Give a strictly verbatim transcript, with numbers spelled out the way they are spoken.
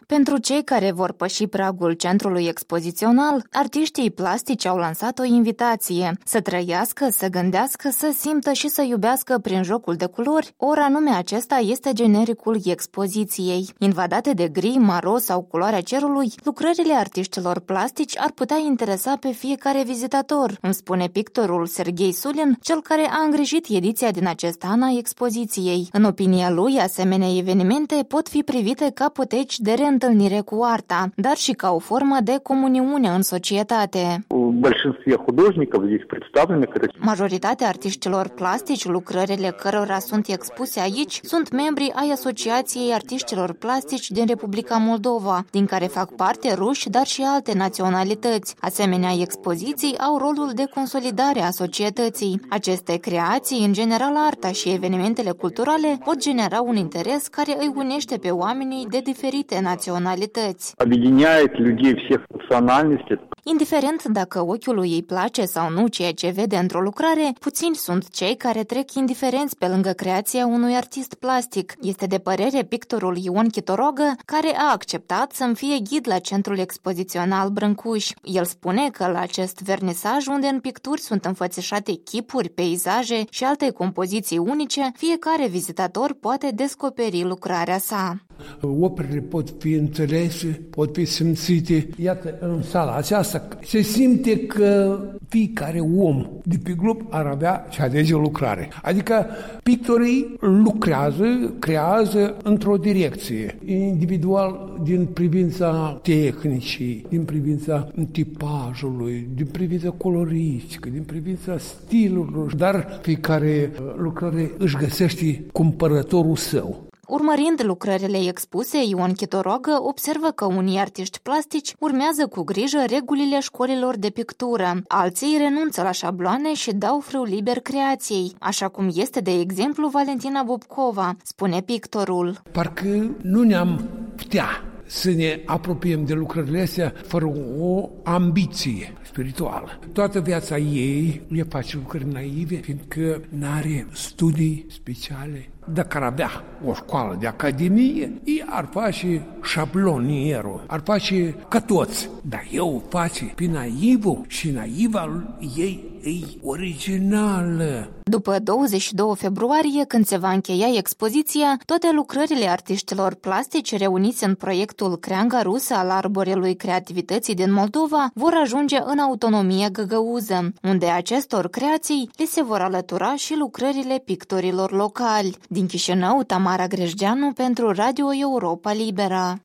Pentru cei care vor păși pragul centrului expozițional, artiștii plastici au lansat o invitație să trăiască, să gândească, să simtă și să iubească prin jocul de culori, ori anume acesta este genericul expoziției. Invadate de gri, maro sau culoarea cerului, lucrările artiștilor plastici ar putea interesa pe fiecare vizitator, îmi spune pictorul Serghei Sulin, cel care a îngrijit ediția din acest an a expoziției. În opinia lui, asemenea evenimente pot fi privite ca poteci de reîntâlnire cu arta, dar și ca o formă de comuniune în societate. Majoritatea artiștilor plastici, lucrările cărora sunt expuse aici, sunt membri ai Asociației Artiștilor Plastici din Republica Moldova, din care fac parte ruși, dar și alte naționalități. Asemenea, expoziții au rolul de consolidare a societății. Aceste creații, în general arta și evenimentele culturale, pot genera un interes care îi unește pe oamenii de diferite naționalități. Indiferent dacă ochiului îi place sau nu ceea ce vede într-o lucrare, puțini sunt cei care trec indiferenți pe lângă creația unui artist plastic. Este de părere pictorul Ion Chitorogă, care a acceptat să-mi fie ghid la centrul expozițional Brâncuș. El spune că la acest vernisaj, unde în picturi sunt înfățișate chipuri, peisaje și alte compoziții unice, fiecare vizitator poate descoperi lucrarea sa. Operele pot fi înțelese, pot fi simțite. Iată, în sala aceasta se simte că fiecare om de pe glob ar avea și alege o lucrare. Adică pictorii lucrează, creează într-o direcție, individual din privința tehnicii, din privința tipajului, din privința coloristică, din privința stilurilor, dar fiecare lucrare își găsește cumpărătorul său. Urmărind lucrările expuse, Ion Chitorogă observă că unii artiști plastici urmează cu grijă regulile școlilor de pictură. Alții renunță la șabloane și dau frâu liber creației, așa cum este, de exemplu, Valentina Bobcova, spune pictorul. Parcă nu ne-am putea să ne apropiem de lucrările astea fără o ambiție spirituală. Toată viața ei le face lucrări naive, fiindcă n-are studii speciale. Dacă ar avea o școală de academie, ei ar face șablonierul, ar face ca toți. Dar eu face pe naivul și naiva ei e originală. După douăzeci și doi februarie, când se va încheia expoziția, toate lucrările artiștilor plastici reuniți în proiectul Creanga Rusă al Arborelui Creativității din Moldova vor ajunge în autonomie găgăuză, unde acestor creații li se vor alătura și lucrările pictorilor locali. Din Chișinău, Tamara Grejdeanu pentru Radio Europa Liberă.